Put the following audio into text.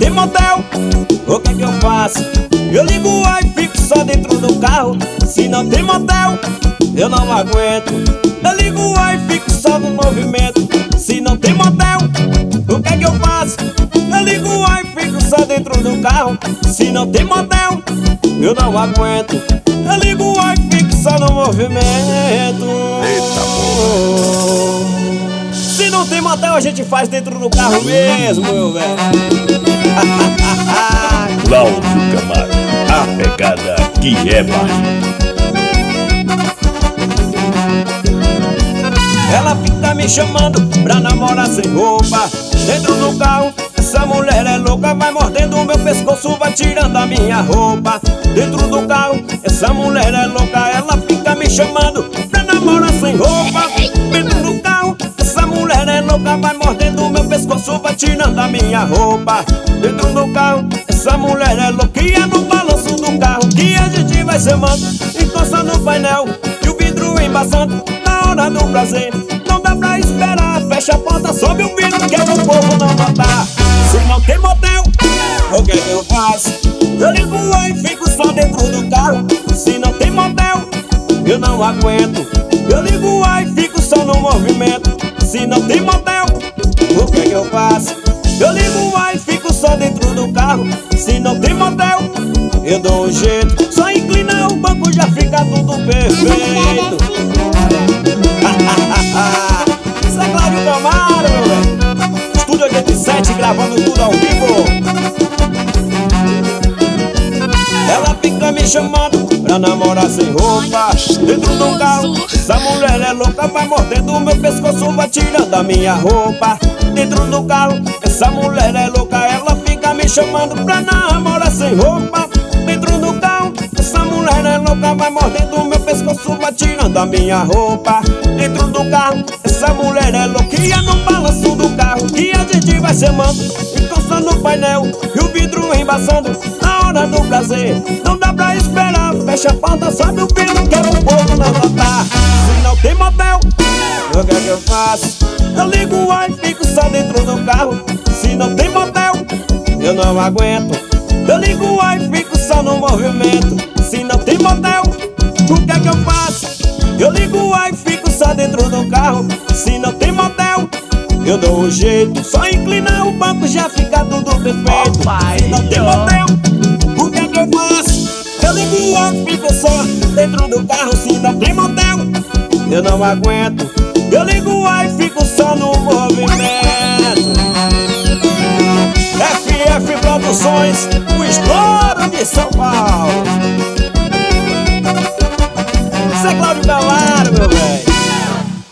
tem motel, o que é que eu faço? Eu ligo o ar e fico só dentro do carro. Se não tem motel, eu não aguento. Eu ligo o ar e fico só no movimento. Se não tem motel, o que é que eu faço? Eu ligo o ar e fico só dentro do carro. Se não tem motel, eu não aguento. Eu ligo o ar e fico só no movimento. Eita porra. Se não tem motel, a gente faz dentro do carro mesmo, meu velho. Cláudio Camargo, a pegada que é mágica. Ela fica me chamando pra namorar sem roupa. Dentro do carro, essa mulher é louca. Vai mordendo o meu pescoço, vai tirando a minha roupa. Dentro do carro, essa mulher é louca. Ela fica me chamando pra namorar sem roupa. Dentro do carro, essa mulher é louca. Vai mordendo o meu pescoço, vai tirando a minha roupa. Dentro do carro, essa mulher é louca. E é no balanço do carro que a gente vai se amando. Encosta no painel e o vidro embaçando. Na hora do prazer, não dá pra esperar. Fecha a porta, sobe o vidro, que é pro povo não notar. Se não tem motel, o que é que eu faço? Eu ligo o ar e fico só dentro do carro. Se não tem motel, eu não aguento. Eu ligo o ar e fico só no movimento. Se não tem motel, o que é que eu faço? Eu ligo o ar e fico só dentro do carro. Se não tem motel, eu dou um jeito. Só inclinar o banco já fica tudo perfeito. Isso é Cláudio Camargo, meu velho. Estúdio 87, gravando tudo ao vivo. Ela fica me chamando pra namorar sem roupa. Dentro do carro, essa mulher é louca. Vai mordendo o meu pescoço, vai tirando a minha roupa. Dentro do carro, essa mulher é louca. Ela fica me chamando pra namorar sem roupa. Dentro do carro, essa mulher é louca. Vai mordendo o meu pescoço, vai tirando a minha roupa. Dentro do carro, essa mulher é louca. E é no balanço do carro que a gente vai se amando. Encosta no painel e o vidro embaçando. Na hora do prazer, não dá pra esperar. Fecha a porta, sobe o vidro, que é o povo não notar. Se não tem motel, o que é que eu faço? Eu ligo o ar e fico só dentro do carro. Se não tem motel, eu não aguento. Eu ligo o ar e fico só no movimento. Se não tem motel, o que é que eu faço? Eu ligo o ar e fico só dentro do carro. Se não tem motel, eu dou um jeito. Só inclinar o banco já fica tudo perfeito. Se não tem motel, o que é que eu faço? Eu ligo o ar e fico só dentro do carro. Se não tem motel, eu não aguento. Eu ligo o ar e fico só no movimento. FF Produções, o estouro de São Paulo. Isso é Cláudio Camargo.